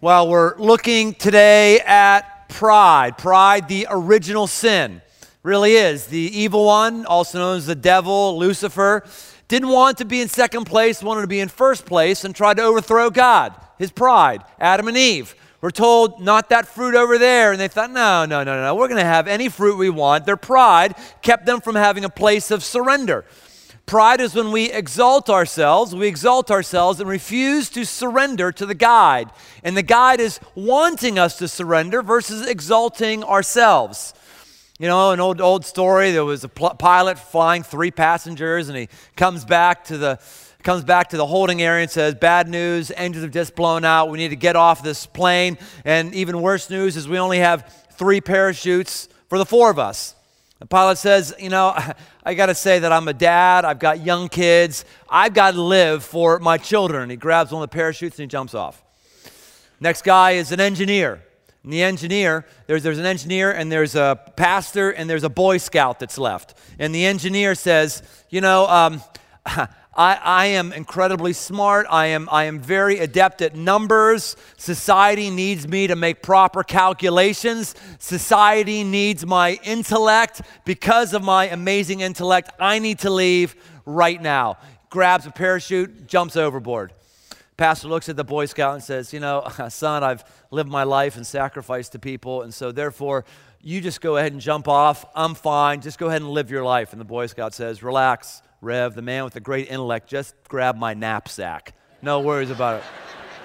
Well, we're looking today at pride. Pride, the original sin, really is. The evil one, also known as the devil, Lucifer, didn't want to be in second place, wanted to be in first place, and tried to overthrow God. His pride, Adam and Eve, were told, not that fruit over there. And they thought, no, we're going to have any fruit we want. Their pride kept them from having a place of surrender. Pride is when we exalt ourselves and refuse to surrender to the guide. And the guide is wanting us to surrender versus exalting ourselves. You know, an old story, there was a pilot flying 3 passengers, and he comes back to the holding area and says, bad news, engines have just blown out, we need to get off this plane. And even worse news is we only have 3 parachutes for the 4 of us. The pilot says, you know, I got to say that I'm a dad, I've got young kids, I've got to live for my children. He grabs one of the parachutes and he jumps off. Next guy is an engineer. And the engineer, there's an engineer and there's a pastor and there's a Boy Scout that's left. And the engineer says, you know, I am incredibly smart. I am very adept at numbers. Society needs me to make proper calculations. Society needs my intellect. Because of my amazing intellect, I need to leave right now. Grabs a parachute, jumps overboard. Pastor looks at the Boy Scout and says, you know, son, I've lived my life and sacrificed to people, and so therefore, you just go ahead and jump off. I'm fine. Just go ahead and live your life. And the Boy Scout says, relax, Rev, the man with the great intellect, just grab my knapsack. No worries about it.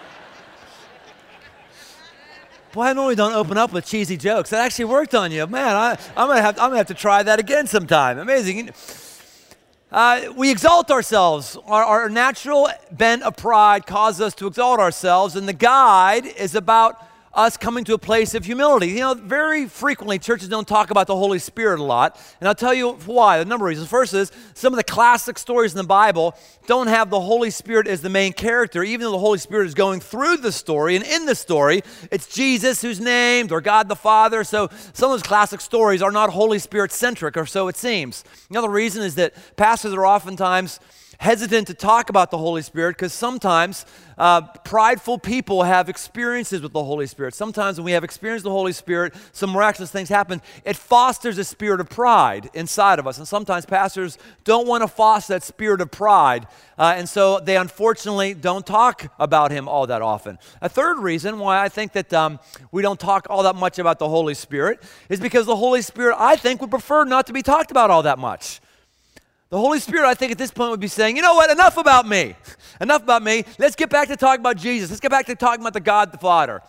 Boy, I normally don't open up with cheesy jokes. That actually worked on you. Man, I'm gonna have to try that again sometime. Amazing. We exalt ourselves. Our natural bent of pride causes us to exalt ourselves, and the guide is about us coming to a place of humility. You know, very frequently churches don't talk about the Holy Spirit a lot, and I'll tell you why. A number of reasons. First is some of the classic stories in the Bible don't have the Holy Spirit as the main character, even though the Holy Spirit is going through the story, and in the story, it's Jesus who's named, or God the Father, so some of those classic stories are not Holy Spirit-centric, or so it seems. Another reason is that pastors are oftentimes hesitant to talk about the Holy Spirit because sometimes prideful people have experiences with the Holy Spirit. Sometimes when we have experience with the Holy Spirit, some miraculous things happen. It fosters a spirit of pride inside of us. And sometimes pastors don't want to foster that spirit of pride. And so they unfortunately don't talk about him all that often. A third reason why I think that we don't talk all that much about the Holy Spirit is because the Holy Spirit, I think, would prefer not to be talked about all that much. The Holy Spirit, I think, at this point would be saying, you know what, enough about me. Enough about me. Let's get back to talking about Jesus. Let's get back to talking about the God the Father.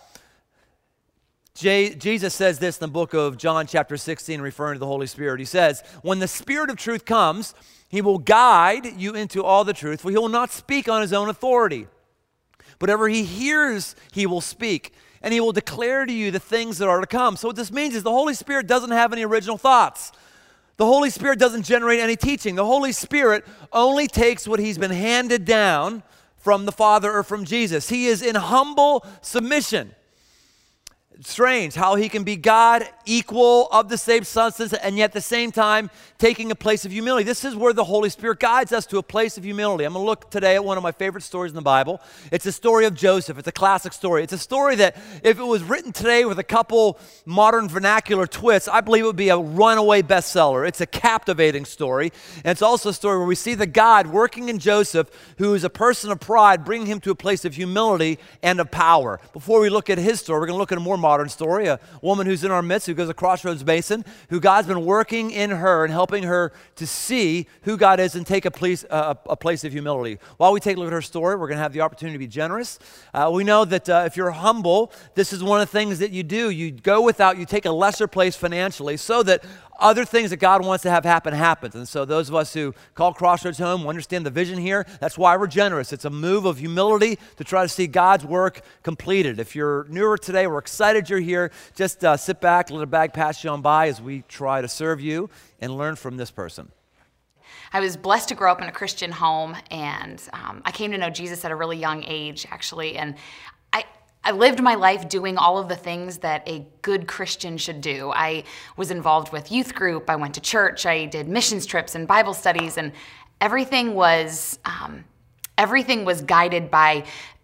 Jesus says this in the book of John chapter 16, referring to the Holy Spirit. He says, when the Spirit of truth comes, he will guide you into all the truth, for he will not speak on his own authority. Whatever he hears, he will speak, and he will declare to you the things that are to come. So what this means is the Holy Spirit doesn't have any original thoughts. The Holy Spirit doesn't generate any teaching. The Holy Spirit only takes what he's been handed down from the Father or from Jesus. He is in humble submission. It's strange how he can be God, equal of the same substance, and yet at the same time taking a place of humility. This is where the Holy Spirit guides us to a place of humility. I'm going to look today at one of my favorite stories in the Bible. It's the story of Joseph. It's a classic story. It's a story that if it was written today with a couple modern vernacular twists, I believe it would be a runaway bestseller. It's a captivating story. And it's also a story where we see the God working in Joseph, who is a person of pride, bringing him to a place of humility and of power. Before we look at his story, we're going to look at a more modern story, a woman who's in our midst who goes to Crossroads Basin, who God's been working in her and helping her to see who God is and take a place of humility. While we take a look at her story, we're going to have the opportunity to be generous. We know that if you're humble, this is one of the things that you do. You go without, you take a lesser place financially so that other things that God wants to have happen happens. And so those of us who call Crossroads home understand the vision here. That's why we're generous. It's a move of humility to try to see God's work completed. If you're newer today, we're excited you're here. Just sit back, let a bag pass you on by as we try to serve you and learn from this person. I was blessed to grow up in a Christian home, and I came to know Jesus at a really young age, actually. And I lived my life doing all of the things that a good Christian should do. I was involved with youth group, I went to church, I did missions trips and Bible studies, and everything was guided by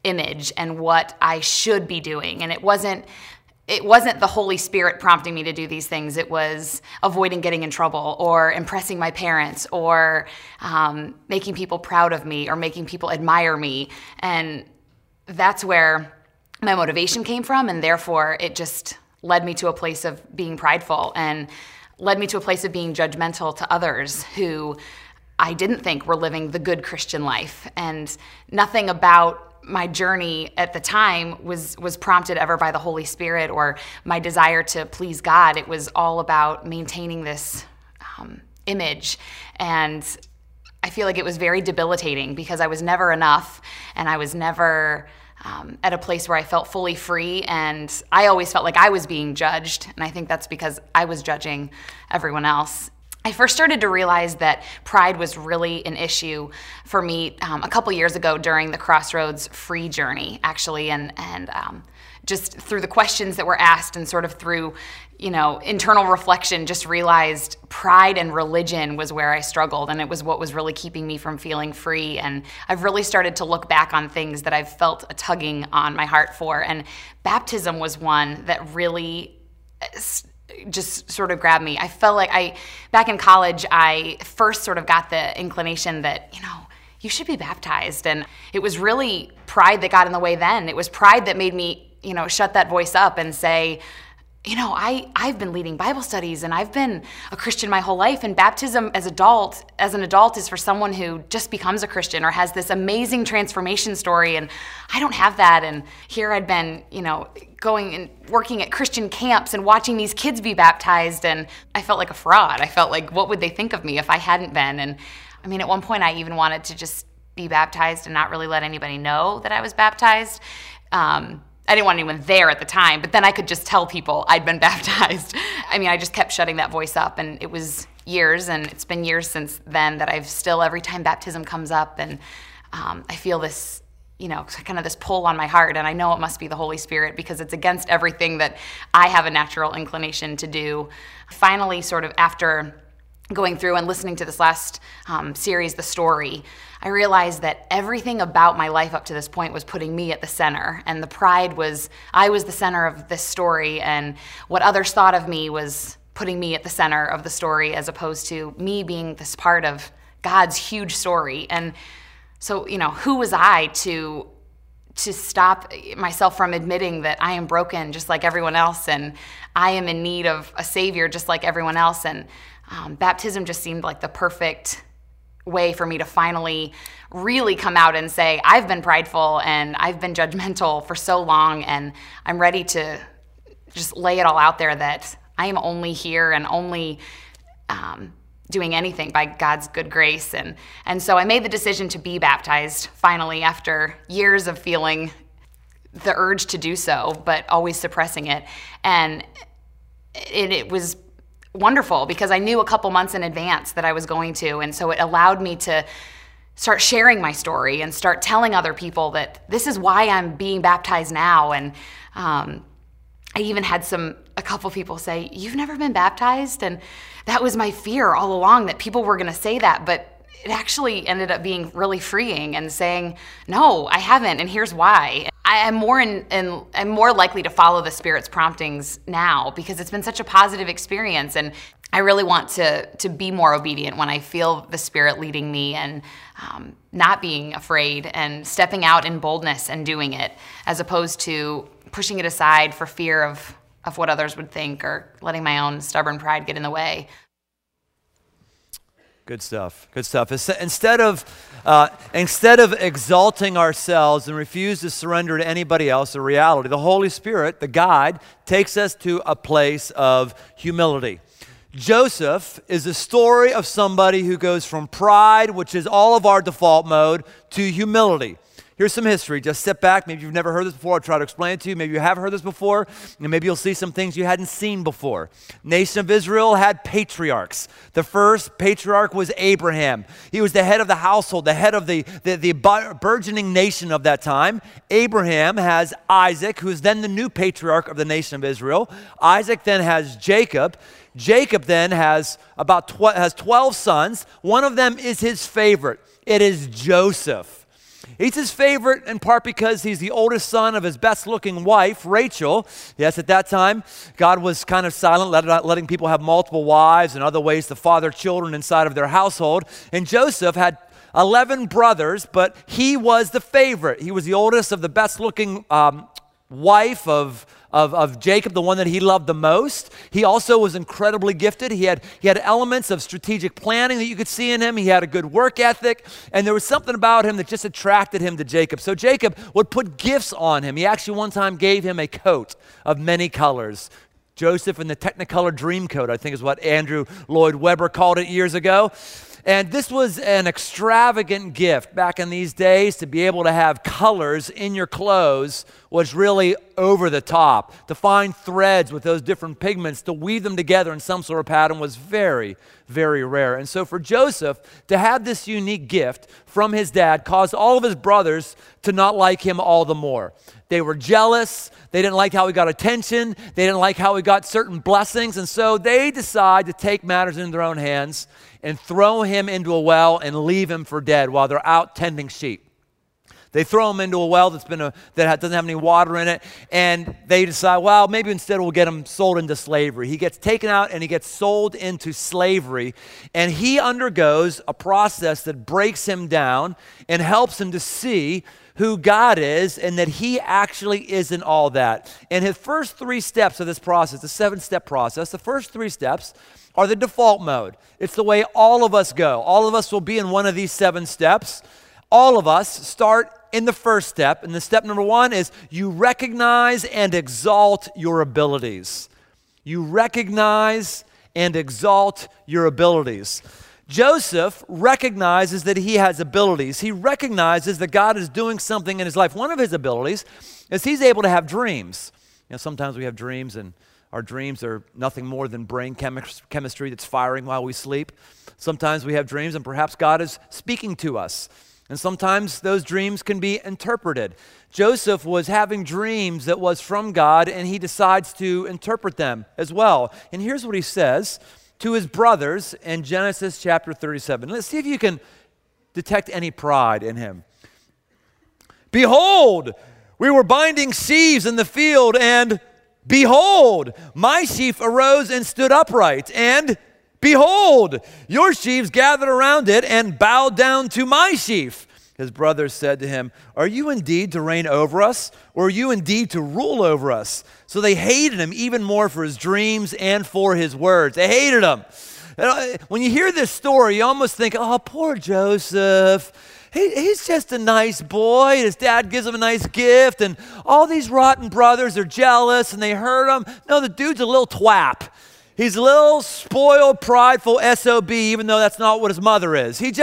image and what I should be doing. And it wasn't the Holy Spirit prompting me to do these things. It was avoiding getting in trouble or impressing my parents or making people proud of me or making people admire me. And that's where my motivation came from, and therefore it just led me to a place of being prideful and led me to a place of being judgmental to others who I didn't think were living the good Christian life. And nothing about my journey at the time was prompted ever by the Holy Spirit or my desire to please God. It was all about maintaining this image. And I feel like it was very debilitating because I was never enough, and I was never at a place where I felt fully free, and I always felt like I was being judged, and I think that's because I was judging everyone else. I first started to realize that pride was really an issue for me a couple years ago during the Crossroads free journey, actually, and just through the questions that were asked and sort of through, internal reflection, just realized pride and religion was where I struggled, and it was what was really keeping me from feeling free. And I've really started to look back on things that I've felt a tugging on my heart for, and baptism was one that really just sort of grabbed me. I felt like back in college, I first sort of got the inclination that, you should be baptized. And it was really pride that got in the way then. It was pride that made me, shut that voice up and say, I've been leading Bible studies and I've been a Christian my whole life, and baptism as an adult is for someone who just becomes a Christian or has this amazing transformation story, and I don't have that. And here I'd been, going and working at Christian camps and watching these kids be baptized, and I felt like a fraud. I felt like, what would they think of me if I hadn't been? And I mean, at one point I even wanted to just be baptized and not really let anybody know that I was baptized. I didn't want anyone there at the time, but then I could just tell people I'd been baptized. I mean, I just kept shutting that voice up, and it was years, and it's been years since then that I've still, every time baptism comes up, and I feel this, kind of this pull on my heart, and I know it must be the Holy Spirit because it's against everything that I have a natural inclination to do. Finally, sort of after going through and listening to this last series, The Story, I realized that everything about my life up to this point was putting me at the center, and the pride was, I was the center of this story, and what others thought of me was putting me at the center of the story as opposed to me being this part of God's huge story. And so, who was I to stop myself from admitting that I am broken just like everyone else, and I am in need of a Savior just like everyone else. And baptism just seemed like the perfect way for me to finally really come out and say, I've been prideful and I've been judgmental for so long, and I'm ready to just lay it all out there that I am only here and only doing anything by God's good grace. And so I made the decision to be baptized finally after years of feeling the urge to do so, but always suppressing it. And it was wonderful because I knew a couple months in advance that I was going to, and so it allowed me to start sharing my story and start telling other people that this is why I'm being baptized now. And I even had a couple people say, "You've never been baptized?" And that was my fear all along, that people were going to say that, but it actually ended up being really freeing and saying, no, I haven't, and here's why. I'm more likely to follow the Spirit's promptings now because it's been such a positive experience, and I really want to be more obedient when I feel the Spirit leading me, and not being afraid and stepping out in boldness and doing it, as opposed to pushing it aside for fear of what others would think or letting my own stubborn pride get in the way. Good stuff. Good stuff. Instead of exalting ourselves and refuse to surrender to anybody else, the reality, the Holy Spirit, the guide, takes us to a place of humility. Joseph is a story of somebody who goes from pride, which is all of our default mode, to humility. Here's some history. Just sit back. Maybe you've never heard this before. I'll try to explain it to you. Maybe you have heard this before, and maybe you'll see some things you hadn't seen before. Nation of Israel had patriarchs. The first patriarch was Abraham. He was the head of the household, the head of the burgeoning nation of that time. Abraham has Isaac, who is then the new patriarch of the nation of Israel. Isaac then has Jacob. Jacob then has 12 sons. One of them is his favorite. It is Joseph. He's his favorite in part because he's the oldest son of his best-looking wife, Rachel. Yes, at that time, God was kind of silent, letting people have multiple wives and other ways to father children inside of their household. And Joseph had 11 brothers, but he was the favorite. He was the oldest of the best-looking wife of Jacob, the one that he loved the most. He also was incredibly gifted. He had elements of strategic planning that you could see in him. He had a good work ethic, and there was something about him that just attracted him to Jacob. So Jacob would put gifts on him. He actually one time gave him a coat of many colors. Joseph in the Technicolor Dreamcoat, I think is what Andrew Lloyd Webber called it years ago. And this was an extravagant gift back in these days. To be able to have colors in your clothes was really over the top. To find threads with those different pigments, to weave them together in some sort of pattern was very, very rare. And so for Joseph to have this unique gift from his dad caused all of his brothers to not like him all the more. They were jealous. They didn't like how he got attention. They didn't like how he got certain blessings. And so they decide to take matters into their own hands and throw him into a well and leave him for dead while they're out tending sheep. They throw him into a well that doesn't have any water in it, and they decide, well, maybe instead we'll get him sold into slavery. He gets taken out and he gets sold into slavery, and he undergoes a process that breaks him down and helps him to see who God is and that he actually isn't all that. And his first 3 steps of this process, the 7-step process, the first 3 steps are the default mode. It's the way all of us go. All of us will be in one of these 7 steps. All of us start in the first step, and the step number 1 is you recognize and exalt your abilities. You recognize and exalt your abilities. Joseph recognizes that he has abilities. He recognizes that God is doing something in his life. One of his abilities is he's able to have dreams. You know, sometimes we have dreams, and our dreams are nothing more than brain chemistry that's firing while we sleep. Sometimes we have dreams, and perhaps God is speaking to us. And sometimes those dreams can be interpreted. Joseph was having dreams that was from God, and he decides to interpret them as well. And here's what he says to his brothers in Genesis chapter 37. Let's see if you can detect any pride in him. Behold, we were binding sheaves in the field, and behold, my sheaf arose and stood upright, and behold, your sheaves gathered around it and bowed down to my sheaf. His brothers said to him, are you indeed to reign over us, or are you indeed to rule over us? So they hated him even more for his dreams and for his words. They hated him. When you hear this story, you almost think, oh, poor Joseph. He's just a nice boy. His dad gives him a nice gift, and all these rotten brothers are jealous, and they hurt him. No, the dude's a little twap. He's a little spoiled, prideful SOB, even though that's not what his mother is. Can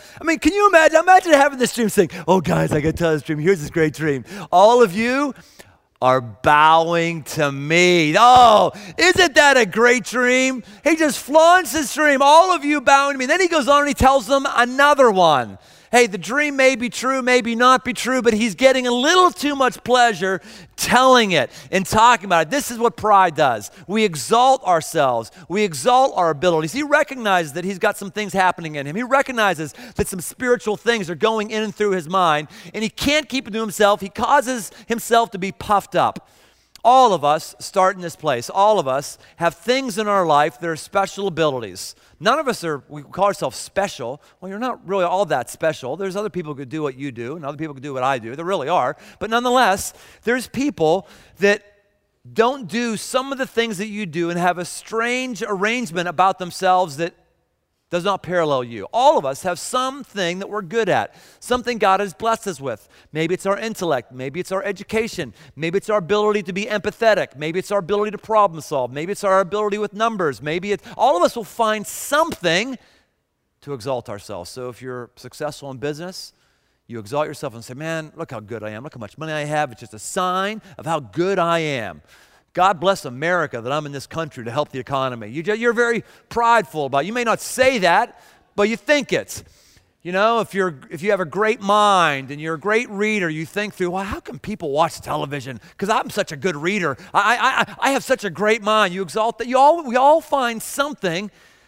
you imagine? Imagine having this dream saying, oh, guys, I got to tell this dream. Here's this great dream. All of you are bowing to me. Oh, isn't that a great dream? He just flaunts his dream. All of you bowing to me. Then he goes on and he tells them another one. Hey, the dream may be true, maybe not be true, but he's getting a little too much pleasure telling it and talking about it. This is what pride does. We exalt ourselves. We exalt our abilities. He recognizes that he's got some things happening in him. He recognizes that some spiritual things are going in and through his mind, and he can't keep it to himself. He causes himself to be puffed up. All of us start in this place. All of us have things in our life that are special abilities. None of us we call ourselves special. Well, you're not really all that special. There's other people who could do what you do, and other people could do what I do. There really are. But nonetheless, there's people that don't do some of the things that you do and have a strange arrangement about themselves that does not parallel you. All of us have something that we're good at, something God has blessed us with. Maybe it's our intellect, maybe it's our education, maybe it's our ability to be empathetic, maybe it's our ability to problem solve, maybe it's our ability with numbers, all of us will find something to exalt ourselves. So if you're successful in business, you exalt yourself and say, man, look how good I am, look how much money I have. It's just a sign of how good I am. God bless America that I'm in this country to help the economy. You're very prideful about it. You may not say that, but you think it. You know, if you have a great mind and you're a great reader, you think through, well, how can people watch television? Because I'm such a good reader. I have such a great mind. You exalt that. We all find something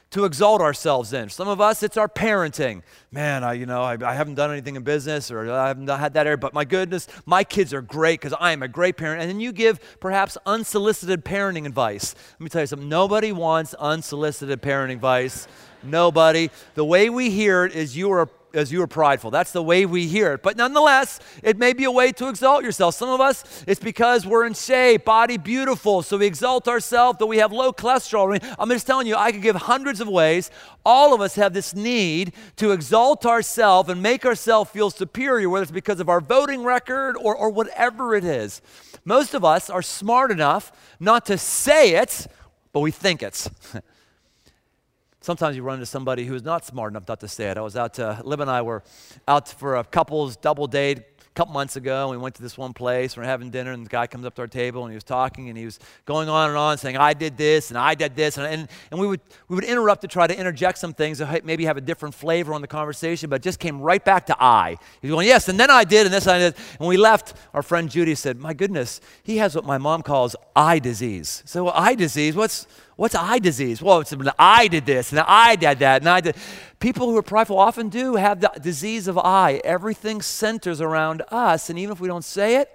to exalt ourselves in. Some of us, it's our parenting. Man, I haven't done anything in business, or I haven't had that area, but my goodness, my kids are great because I am a great parent. And then you give perhaps unsolicited parenting advice. Let me tell you something. Nobody wants unsolicited parenting advice. Nobody. The way we hear it is you are prideful. That's the way we hear it. But nonetheless, it may be a way to exalt yourself. Some of us, it's because we're in shape, body beautiful, so we exalt ourselves, though we have low cholesterol. I mean, I'm just telling you, I could give hundreds of ways. All of us have this need to exalt ourselves and make ourselves feel superior, whether it's because of our voting record or whatever it is. Most of us are smart enough not to say it, but we think it. Sometimes you run into somebody who is not smart enough not to say it. Lib and I were out for a couple's double date a couple months ago, and we went to this one place, we're having dinner, and the guy comes up to our table, and he was talking, and he was going on and on, saying, I did this, and I did this, and we would interrupt to try to interject some things that maybe have a different flavor on the conversation, but it just came right back to I. He was going, yes, and then I did, and this, I did. And when we left, our friend Judy said, my goodness, he has what my mom calls eye disease. So, well, eye disease, What's eye disease? Well, I did this, and I did that, and I did. People who are prideful often do have the disease of I. Everything centers around us, and even if we don't say it,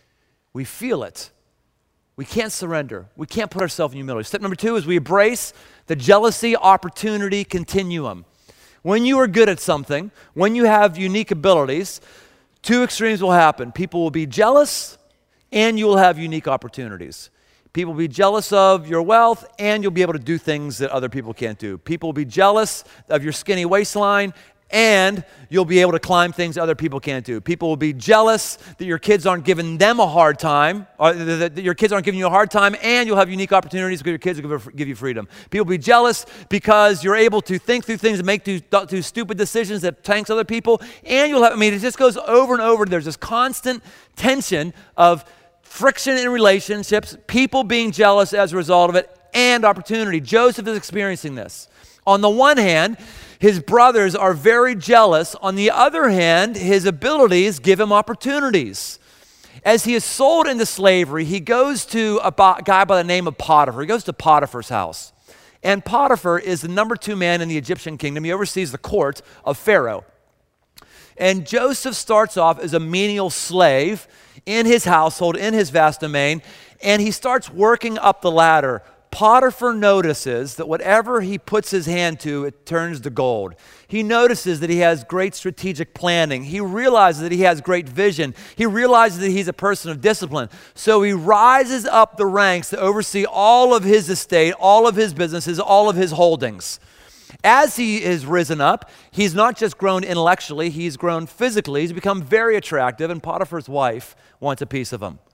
we feel it. We can't surrender. We can't put ourselves in humility. Step number 2 is we embrace the jealousy opportunity continuum. When you are good at something, when you have unique abilities, 2 extremes will happen. People will be jealous, and you will have unique opportunities. People will be jealous of your wealth, and you'll be able to do things that other people can't do. People will be jealous of your skinny waistline, and you'll be able to climb things other people can't do. People will be jealous that your kids aren't giving them a hard time, or that your kids aren't giving you a hard time, and you'll have unique opportunities because your kids will give you freedom. People will be jealous because you're able to think through things and make do stupid decisions that tanks other people, and it just goes over and over. There's this constant tension of friction in relationships, people being jealous as a result of it, and opportunity. Joseph is experiencing this. On the one hand, his brothers are very jealous. On the other hand, his abilities give him opportunities. As he is sold into slavery, he goes to a guy by the name of Potiphar. He goes to Potiphar's house. And Potiphar is the number 2 man in the Egyptian kingdom. He oversees the court of Pharaoh. And Joseph starts off as a menial slave in his household, in his vast domain, and he starts working up the ladder. Potiphar notices that whatever he puts his hand to, it turns to gold. He notices that he has great strategic planning. He realizes that he has great vision. He realizes that he's a person of discipline. So he rises up the ranks to oversee all of his estate, all of his businesses, all of his holdings. As he is risen up, he's not just grown intellectually, he's grown physically. He's become very attractive, and Potiphar's wife wants a piece of him.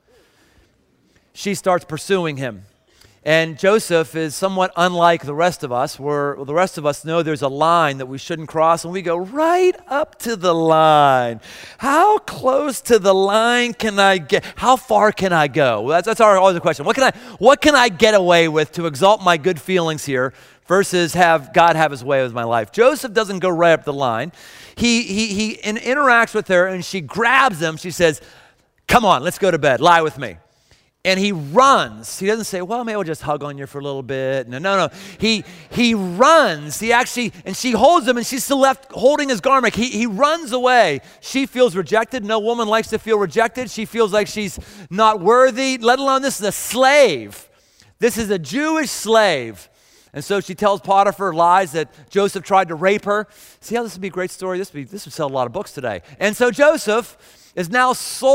She starts pursuing him. And Joseph is somewhat unlike the rest of us, where the rest of us know there's a line that we shouldn't cross, and we go right up to the line. How close to the line can I get? How far can I go? Well, that's always the question. What can I get away with to exalt my good feelings here versus have God have his way with my life? Joseph doesn't go right up the line. He interacts with her, and she grabs him. She says, come on, let's go to bed. Lie with me. And he runs. He doesn't say, well, maybe I'll just hug on you for a little bit. No. He runs. And she holds him, and she's still left holding his garment. He runs away. She feels rejected. No woman likes to feel rejected. She feels like she's not worthy, let alone this is a slave. This is a Jewish slave. And so she tells Potiphar lies that Joseph tried to rape her. See how this would be a great story? This would sell a lot of books today. And so Joseph is now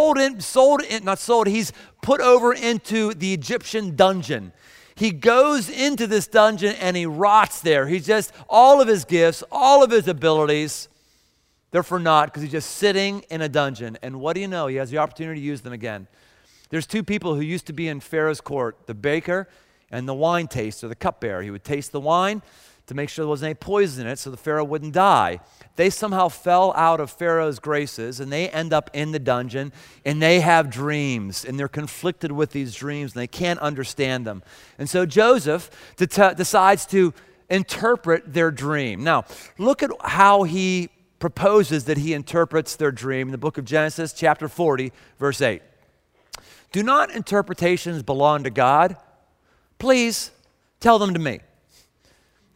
he's put over into the Egyptian dungeon. He goes into this dungeon and he rots there. He's just, all of his gifts, all of his abilities, they're for naught because he's just sitting in a dungeon. And what do you know? He has the opportunity to use them again. There's 2 people who used to be in Pharaoh's court, the baker and the wine taster, the cupbearer. He would taste the wine to make sure there wasn't any poison in it so the Pharaoh wouldn't die. They somehow fell out of Pharaoh's graces, and they end up in the dungeon, and they have dreams, and they're conflicted with these dreams, and they can't understand them. And so Joseph decides to interpret their dream. Now, look at how he proposes that he interprets their dream in the book of Genesis, chapter 40, verse 8. Do not interpretations belong to God? Please tell them to me.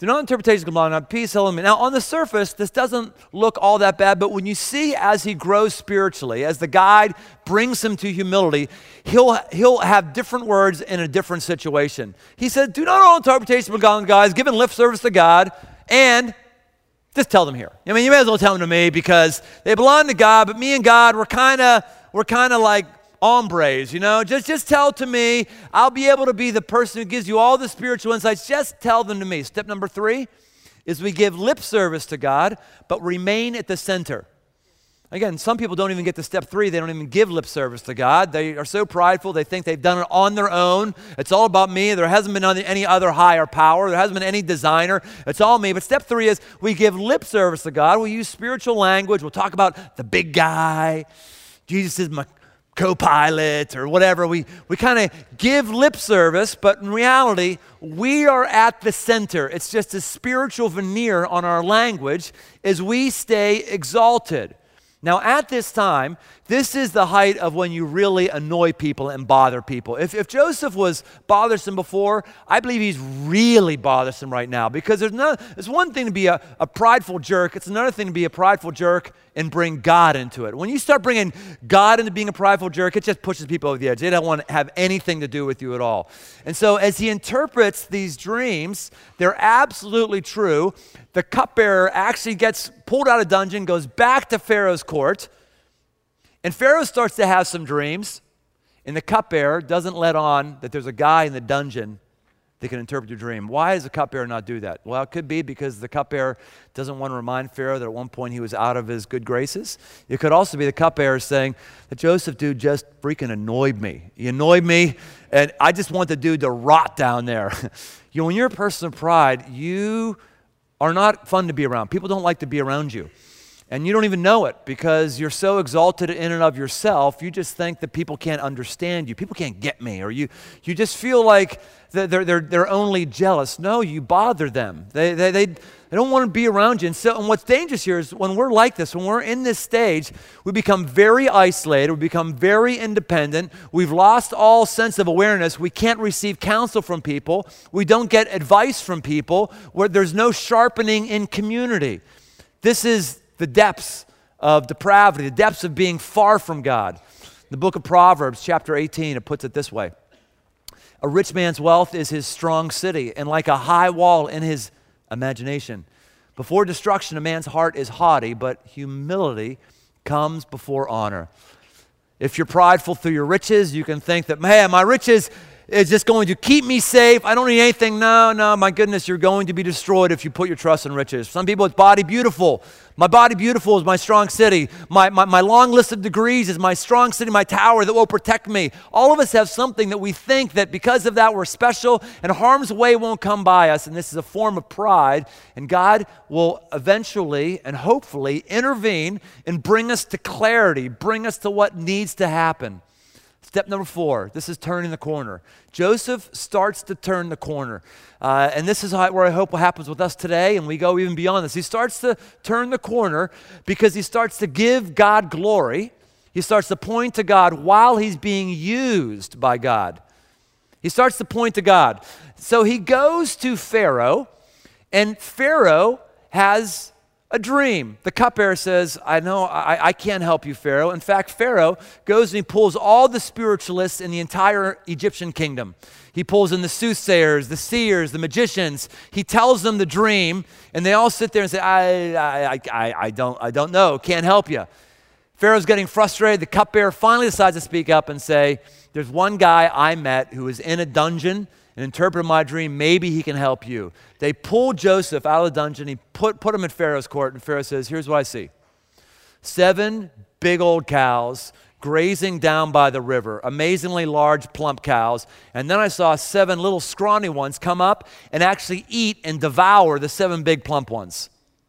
Do not interpretations belong to God. Peace, hello. Now, on the surface, this doesn't look all that bad, but when you see as he grows spiritually, as the guide brings him to humility, he'll have different words in a different situation. He said, do not all interpretations belong to God, giving lip service to God, and just tell them here. I mean, you may as well tell them to me because they belong to God, but me and God, we're kind of like hombres, you know. Just tell to me. I'll be able to be the person who gives you all the spiritual insights. Just tell them to me. Step number 3 is we give lip service to God, but remain at the center. Again, some people don't even get to step 3. They don't even give lip service to God. They are so prideful. They think they've done it on their own. It's all about me. There hasn't been any other higher power. There hasn't been any designer. It's all me. But step 3 is we give lip service to God. We use spiritual language. We'll talk about the big guy. Jesus is my co-pilot or whatever. We kind of give lip service, but in reality, we are at the center. It's just a spiritual veneer on our language as we stay exalted. Now, at this time, this is the height of when you really annoy people and bother people. If Joseph was bothersome before, I believe he's really bothersome right now because there's one thing to be a prideful jerk. It's another thing to be a prideful jerk and bring God into it. When you start bringing God into being a prideful jerk, it just pushes people over the edge. They don't want to have anything to do with you at all. And so as he interprets these dreams, they're absolutely true. The cupbearer actually gets pulled out of dungeon, goes back to Pharaoh's court, and Pharaoh starts to have some dreams, and the cupbearer doesn't let on that there's a guy in the dungeon that can interpret your dream. Why does the cupbearer not do that? Well, it could be because the cupbearer doesn't want to remind Pharaoh that at one point he was out of his good graces. It could also be the cupbearer saying that Joseph, dude, just freaking annoyed me. He annoyed me, and I just want the dude to rot down there. You know, when you're a person of pride, you are not fun to be around. People don't like to be around you. And you don't even know it because you're so exalted in and of yourself, you just think that people can't understand you. People can't get me. Or you just feel like they're only jealous. No, you bother them. They don't want to be around you. And what's dangerous here is when we're like this, when we're in this stage, we become very isolated. We become very independent. We've lost all sense of awareness. We can't receive counsel from people. We don't get advice from people. Where there's no sharpening in community. This is the depths of depravity, the depths of being far from God. In the book of Proverbs, chapter 18, it puts it this way. A rich man's wealth is his strong city, and like a high wall in his imagination. Before destruction, a man's heart is haughty, but humility comes before honor. If you're prideful through your riches, you can think that, man, my riches is just going to keep me safe. I don't need anything. No, my goodness, you're going to be destroyed if you put your trust in riches. Some people, it's body beautiful. My body beautiful is my strong city. My long list of degrees is my strong city, my tower that will protect me. All of us have something that we think that because of that we're special and harm's way won't come by us. And this is a form of pride. And God will eventually and hopefully intervene and bring us to clarity, bring us to what needs to happen. Step number 4, this is turning the corner. Joseph starts to turn the corner. And this is where I hope what happens with us today, and we go even beyond this. He starts to turn the corner because he starts to give God glory. He starts to point to God while he's being used by God. He starts to point to God. So he goes to Pharaoh, and Pharaoh has a dream. The cupbearer says, I can't help you, Pharaoh. In fact, Pharaoh goes and he pulls all the spiritualists in the entire Egyptian kingdom. He pulls in the soothsayers, the seers, the magicians. He tells them the dream, and they all sit there and say, I don't know, can't help you. Pharaoh's getting frustrated. The cupbearer finally decides to speak up and say, there's one guy I met who was in a dungeon and interpreted my dream. Maybe he can help you. They pulled Joseph out of the dungeon. He put him in Pharaoh's court, and Pharaoh says, here's what I see. 7 big old cows grazing down by the river, amazingly large, plump cows. And then I saw 7 little scrawny ones come up and actually eat and devour the 7 big plump ones.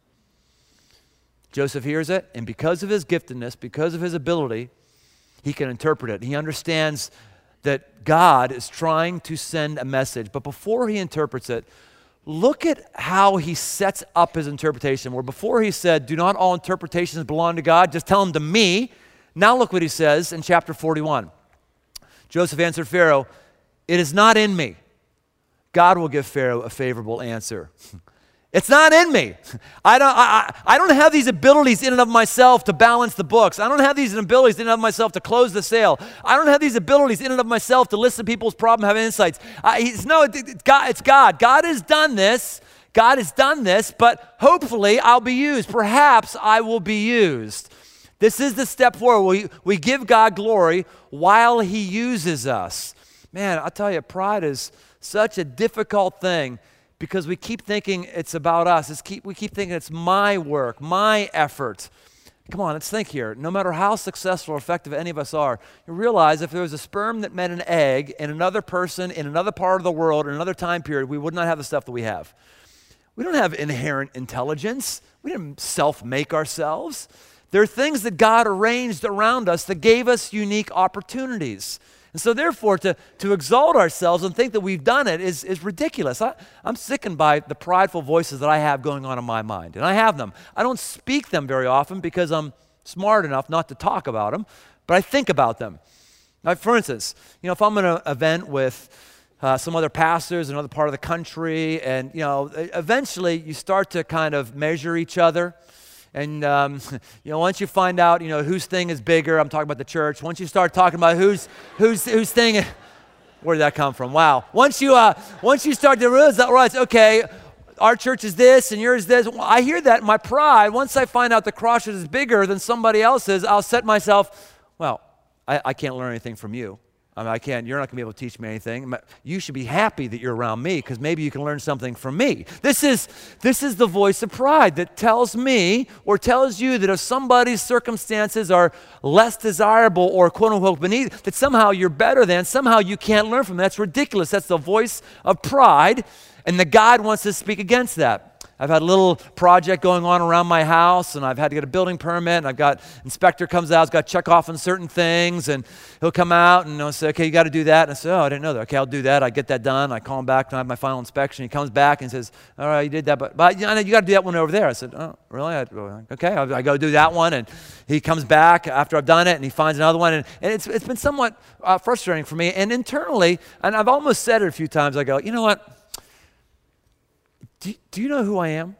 Joseph hears it, and because of his giftedness, because of his ability, he can interpret it. He understands that God is trying to send a message. But before he interprets it, look at how he sets up his interpretation. Where before he said, do not all interpretations belong to God, just tell them to me. Now look what he says in chapter 41. Joseph answered Pharaoh, it is not in me. God will give Pharaoh a favorable answer. It's not in me. I don't have these abilities in and of myself to balance the books. I don't have these abilities in and of myself to close the sale. I don't have these abilities in and of myself to listen to people's problems, have insights. It's God. God has done this. God has done this, but hopefully I'll be used. Perhaps I will be used. This is the step forward. We give God glory while he uses us. Man, I'll tell you, pride is such a difficult thing because we keep thinking it's about us. We keep thinking it's my work, my effort. Come on, let's think here. No matter how successful or effective any of us are, you realize if there was a sperm that met an egg in another person in another part of the world in another time period, we would not have the stuff that we have. We don't have inherent intelligence. We didn't self-make ourselves. There are things that God arranged around us that gave us unique opportunities. And so therefore, to exalt ourselves and think that we've done it is ridiculous. I'm sickened by the prideful voices that I have going on in my mind. And I have them. I don't speak them very often because I'm smart enough not to talk about them, but I think about them. Like for instance, if I'm in an event with some other pastors in another part of the country, and eventually you start to kind of measure each other. And, once you find out, whose thing is bigger, I'm talking about the church. Once you start talking about whose thing, where did that come from? Wow. Once you start to realize, okay, our church is this and yours is this. I hear that in my pride. Once I find out the Crossroads is bigger than somebody else's, I'll set myself, well, I can't learn anything from you. You're not going to be able to teach me anything. You should be happy that you're around me because maybe you can learn something from me. This is the voice of pride that tells me or tells you that if somebody's circumstances are less desirable or quote unquote beneath, that somehow you're better than, somehow you can't learn from them. That's ridiculous. That's the voice of pride, and the God wants to speak against that. I've had a little project going on around my house, and I've had to get a building permit, and I've got inspector comes out, he's got to check off on certain things, and he'll come out and he'll say, okay, you got to do that. And I say, oh, I didn't know that. Okay, I'll do that. I get that done. I call him back, and I have my final inspection. He comes back and says, all right, you did that, but you got to do that one over there. I said, oh, really? Okay, I go do that one, and he comes back after I've done it, and he finds another one, and it's been somewhat frustrating for me. And internally, and I've almost said it a few times, I go, you know what? Do you know who I am?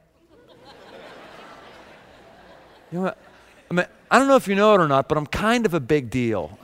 You know what? I don't know if you know it or not, but I'm kind of a big deal.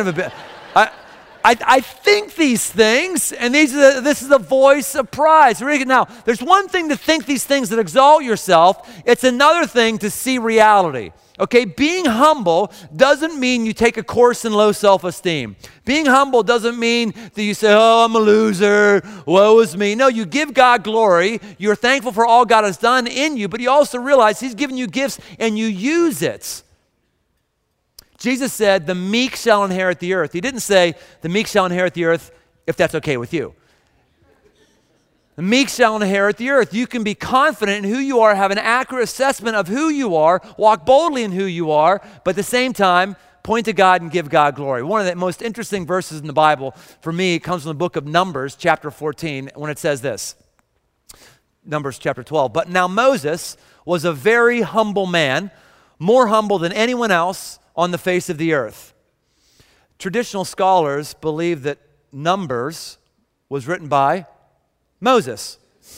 I think these things, and this is the voice of pride. So now, there's one thing to think these things that exalt yourself. It's another thing to see reality. Okay, being humble doesn't mean you take a course in low self-esteem. Being humble doesn't mean that you say, oh, I'm a loser, woe is me. No, you give God glory. You're thankful for all God has done in you, but you also realize he's given you gifts and you use it. Jesus said, the meek shall inherit the earth. He didn't say, the meek shall inherit the earth if that's okay with you. The meek shall inherit the earth. You can be confident in who you are, have an accurate assessment of who you are, walk boldly in who you are, but at the same time, point to God and give God glory. One of the most interesting verses in the Bible, for me, comes from the book of Numbers, chapter 14, when it says this. Numbers chapter 12. But now Moses was a very humble man, more humble than anyone else on the face of the earth. Traditional scholars believe that Numbers was written by Moses.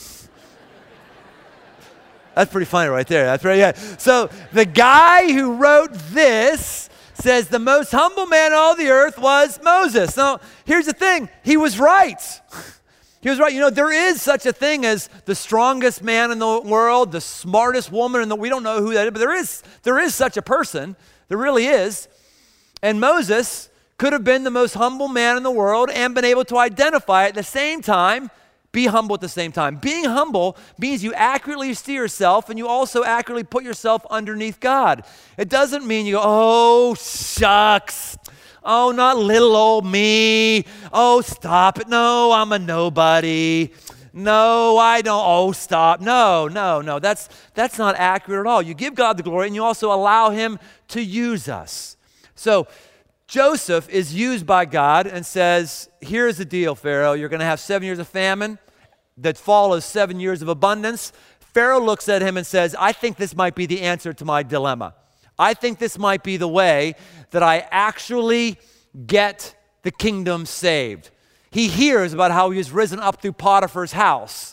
That's pretty funny right there. That's right. Yeah. So the guy who wrote this says the most humble man on all the earth was Moses. Now, here's the thing. He was right. He was right. There is such a thing as the strongest man in the world, the smartest woman in the world. We don't know who that is, but there is such a person. There really is. And Moses could have been the most humble man in the world and been able to identify at the same time, be humble at the same time. Being humble means you accurately see yourself and you also accurately put yourself underneath God. It doesn't mean you go, oh, shucks. Oh, not little old me. Oh, stop it. No, I'm a nobody. No, I don't. Oh, stop. No. That's not accurate at all. You give God the glory and you also allow him to use us. So Joseph is used by God and says, here's the deal, Pharaoh. You're going to have 7 years of famine that follows 7 years of abundance. Pharaoh looks at him and says, I think this might be the answer to my dilemma. I think this might be the way that I actually get the kingdom saved. He hears about how he has risen up through Potiphar's house.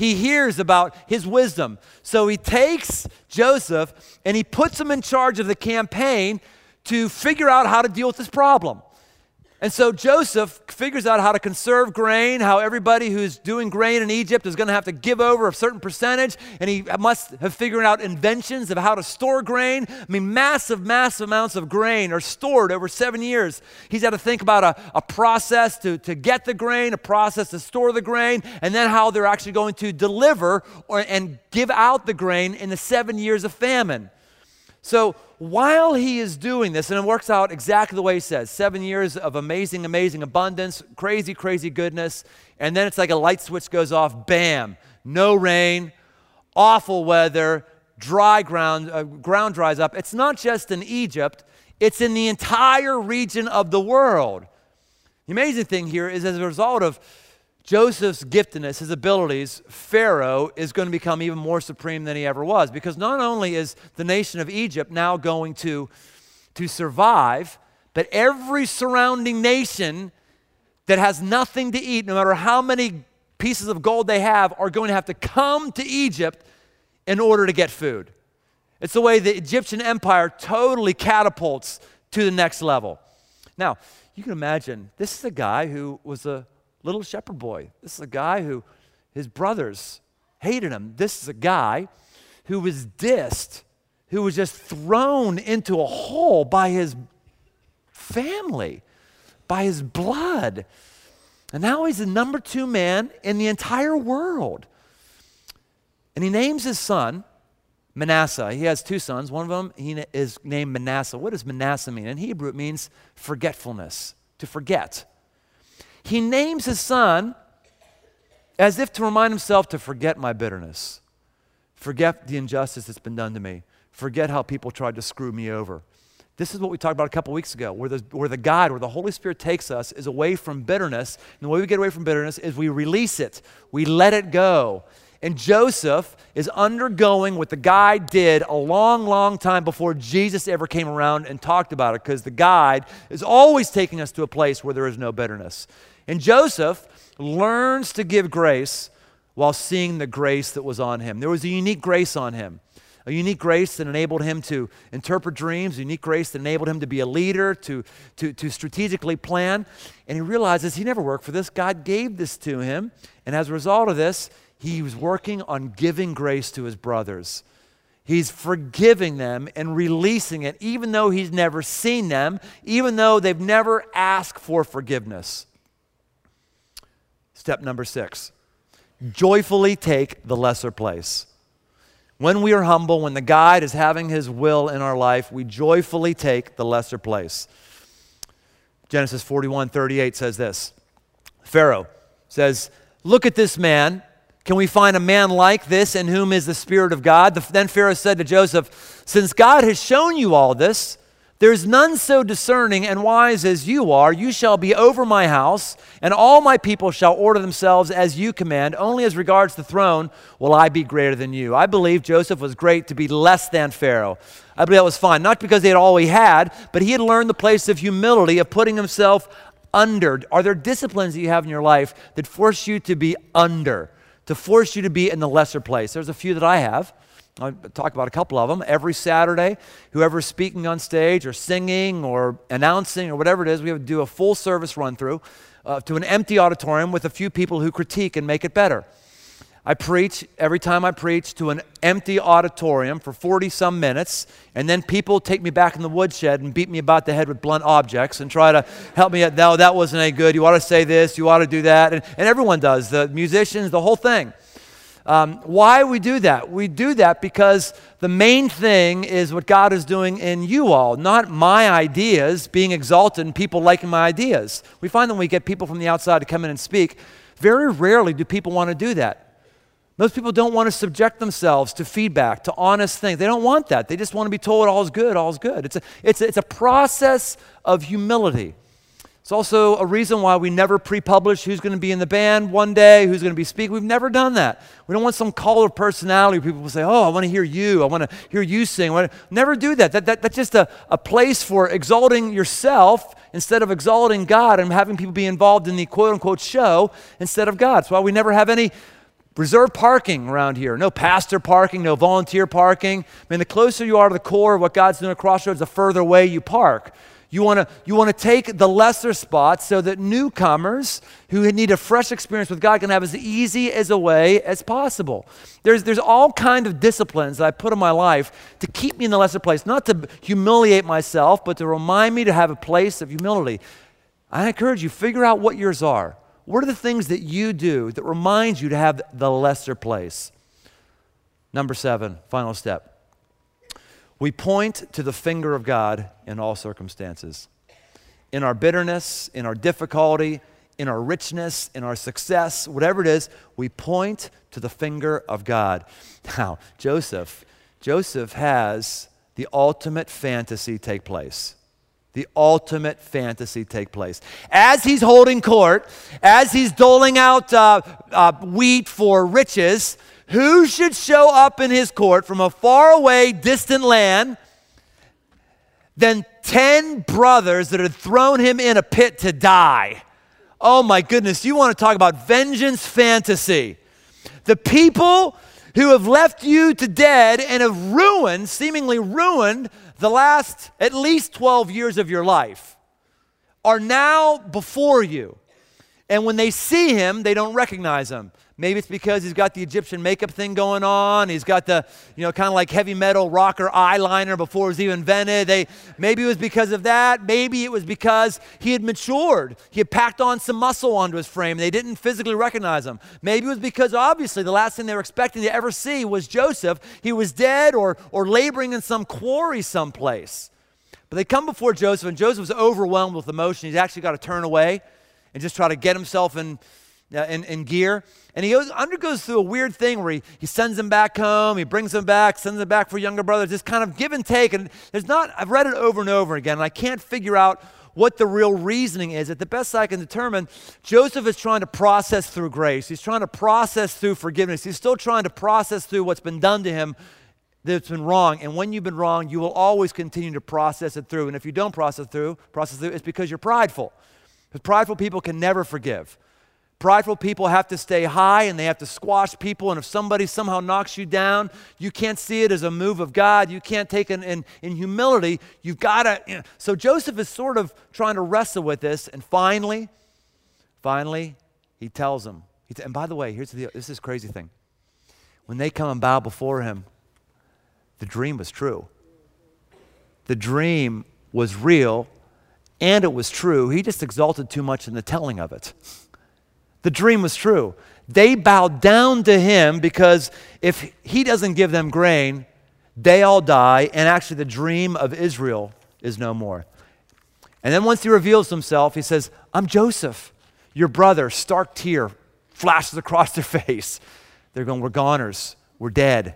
he hears about his wisdom. So he takes Joseph and he puts him in charge of the campaign to figure out how to deal with this problem. And so Joseph figures out how to conserve grain, how everybody who's doing grain in Egypt is going to have to give over a certain percentage, and he must have figured out inventions of how to store grain. I mean, massive amounts of grain are stored over 7 years. He's had to think about a process to get the grain, a process to store the grain, and then how they're actually going to deliver and give out the grain in the 7 years of famine. So while he is doing this, and it works out exactly the way he says, 7 years of amazing abundance, crazy goodness, and then it's like a light switch goes off, bam, no rain, awful weather, dry ground, ground dries up. It's not just in Egypt, it's in the entire region of the world. The amazing thing here is as a result of Joseph's giftedness, his abilities, Pharaoh is going to become even more supreme than he ever was, because not only is the nation of Egypt now going to survive, but every surrounding nation that has nothing to eat, no matter how many pieces of gold they have, are going to have to come to Egypt in order to get food. It's the way the Egyptian empire totally catapults to the next level. Now, you can imagine, this is a guy who was a little shepherd boy. This is a guy who his brothers hated him. This is a guy who was dissed, who was just thrown into a hole by his family, by his blood. And now he's the number 2 man in the entire world. And he names his son Manasseh. He has 2 sons. One of them is named Manasseh. What does Manasseh mean? In Hebrew, it means forgetfulness, to forget. He names his son as if to remind himself to forget my bitterness, forget the injustice that's been done to me, forget how people tried to screw me over. This is what we talked about a couple weeks ago, where the guide, where the Holy Spirit takes us is away from bitterness. And the way we get away from bitterness is we release it. We let it go. And Joseph is undergoing what the guide did a long time before Jesus ever came around and talked about it, because the guide is always taking us to a place where there is no bitterness. And Joseph learns to give grace while seeing the grace that was on him. There was a unique grace on him, a unique grace that enabled him to interpret dreams, a unique grace that enabled him to be a leader, to strategically plan. And he realizes he never worked for this. God gave this to him. And as a result of this, he was working on giving grace to his brothers. He's forgiving them and releasing it, even though he's never seen them, even though they've never asked for forgiveness. Step number 6, joyfully take the lesser place. When we are humble, when the guide is having his will in our life, we joyfully take the lesser place. Genesis 41:38 says this. Pharaoh says, "Look at this man. Can we find a man like this in whom is the Spirit of God?" Then Pharaoh said to Joseph, "Since God has shown you all this, there is none so discerning and wise as you are. You shall be over my house, and all my people shall order themselves as you command. Only as regards the throne will I be greater than you." I believe Joseph was great to be less than Pharaoh. I believe that was fine, not because he had all he had, but he had learned the place of humility, of putting himself under. Are there disciplines that you have in your life that force you to be under, to force you to be in the lesser place? There's a few that I have. I'll talk about a couple of them. Every Saturday, whoever's speaking on stage or singing or announcing or whatever it is, we have to do a full service run through to an empty auditorium with a few people who critique and make it better. I preach, every time I preach, to an empty auditorium for 40-some minutes, and then people take me back in the woodshed and beat me about the head with blunt objects and try to help me out. No, that wasn't any good. You ought to say this. You ought to do that. And everyone does, the musicians, the whole thing. Why we do that? We do that because the main thing is what God is doing in you all, not my ideas being exalted and people liking my ideas. We find that when we get people from the outside to come in and speak, very rarely do people want to do that. Most people don't want to subject themselves to feedback, to honest things. They don't want that. They just want to be told all's good, all's good. It's a process of humility. It's also a reason why we never pre-publish who's going to be in the band one day, who's going to be speaking. We've never done that. We don't want some call of personality where people will say, "Oh, I want to hear you. I want to hear you sing." Never do that. That's just a place for exalting yourself instead of exalting God and having people be involved in the quote-unquote show instead of God. That's why we never have any reserve parking around here. No pastor parking, no volunteer parking. I mean, the closer you are to the core of what God's doing at Crossroads, the further away you park. You want to take the lesser spots so that newcomers who need a fresh experience with God can have as easy as a way as possible. There's all kind of disciplines that I put in my life to keep me in the lesser place, not to humiliate myself, but to remind me to have a place of humility. I encourage you, figure out what yours are. What are the things that you do that reminds you to have the lesser place? Number 7, final step. We point to the finger of God in all circumstances. In our bitterness, in our difficulty, in our richness, in our success, whatever it is, we point to the finger of God. Now, Joseph has the ultimate fantasy take place. The ultimate fantasy take place. As he's holding court, as he's doling out wheat for riches, who should show up in his court from a faraway, distant land than 10 brothers that had thrown him in a pit to die? Oh my goodness, you want to talk about vengeance fantasy. The people who have left you to dead and have seemingly ruined the last at least 12 years of your life are now before you. And when they see him, they don't recognize him. Maybe it's because he's got the Egyptian makeup thing going on. He's got the, kind of like heavy metal rocker eyeliner before it was even invented. Maybe it was because of that. Maybe it was because he had matured. He had packed on some muscle onto his frame. They didn't physically recognize him. Maybe it was because obviously the last thing they were expecting to ever see was Joseph. He was dead or laboring in some quarry someplace. But they come before Joseph, and Joseph was overwhelmed with emotion. He's actually got to turn away and just try to get himself in gear. And he undergoes through a weird thing where he sends them back home, he brings them back, sends them back for younger brothers, just kind of give and take. And I've read it over and over again, and I can't figure out what the real reasoning is. At the best I can determine, Joseph is trying to process through grace. He's trying to process through forgiveness. He's still trying to process through what's been done to him that's been wrong. And when you've been wrong, you will always continue to process it through. And if you don't process through, it's because you're prideful. Because prideful people can never forgive. Prideful people have to stay high and they have to squash people. And if somebody somehow knocks you down, you can't see it as a move of God. You can't take it in humility. You've got to. So Joseph is sort of trying to wrestle with this. And finally, he tells them. And by the way, this is crazy thing. When they come and bow before him, the dream was true. The dream was real and it was true. He just exalted too much in the telling of it. The dream was true. They bowed down to him because if he doesn't give them grain, they all die, and actually the dream of Israel is no more. And then once he reveals himself, he says, I'm Joseph, your brother. Stark tear flashes across their face. They're going, we're goners. We're dead.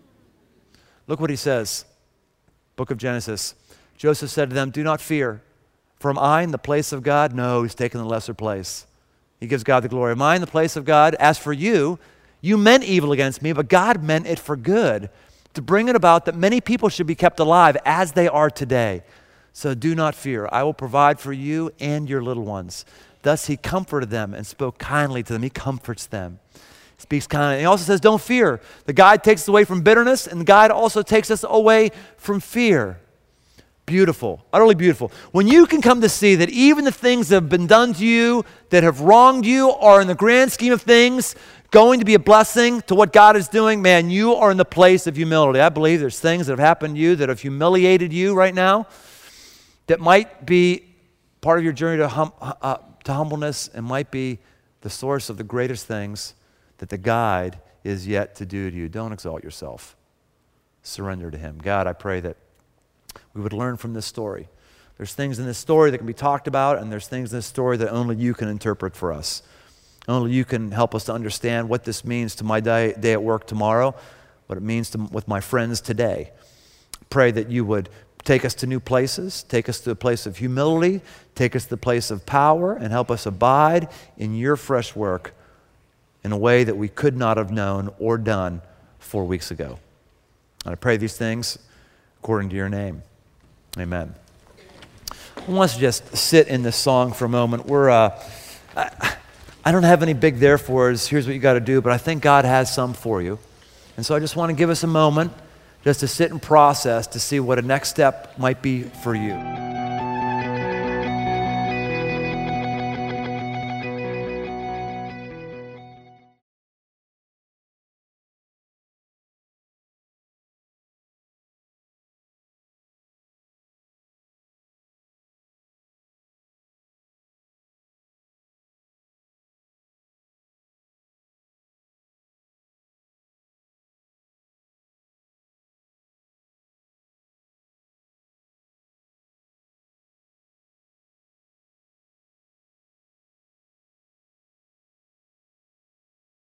Look what he says. Book of Genesis. Joseph said to them, do not fear. For am I in the place of God? No, he's taken the lesser place. He gives God the glory. Am I in the place of God? As for you, you meant evil against me, but God meant it for good, to bring it about that many people should be kept alive as they are today. So do not fear. I will provide for you and your little ones. Thus he comforted them and spoke kindly to them. He comforts them. He speaks kindly. And he also says, don't fear. The guide takes us away from bitterness, and the guide also takes us away from fear. Beautiful, utterly beautiful. When you can come to see that even the things that have been done to you, that have wronged you, are in the grand scheme of things going to be a blessing to what God is doing, man, you are in the place of humility. I believe there's things that have happened to you that have humiliated you right now that might be part of your journey to humbleness and might be the source of the greatest things that the guide is yet to do to you. Don't exalt yourself. Surrender to him. God, I pray that we would learn from this story. There's things in this story that can be talked about, and there's things in this story that only you can interpret for us. Only you can help us to understand what this means to my day at work tomorrow, what it means with my friends today. Pray that you would take us to new places, take us to a place of humility, take us to the place of power, and help us abide in your fresh work in a way that we could not have known or done 4 weeks ago. And I pray these things according to your name. Amen. I want us to just sit in this song for a moment. I don't have any big therefores, here's what you got to do, but I think God has some for you. And so I just want to give us a moment just to sit and process to see what a next step might be for you.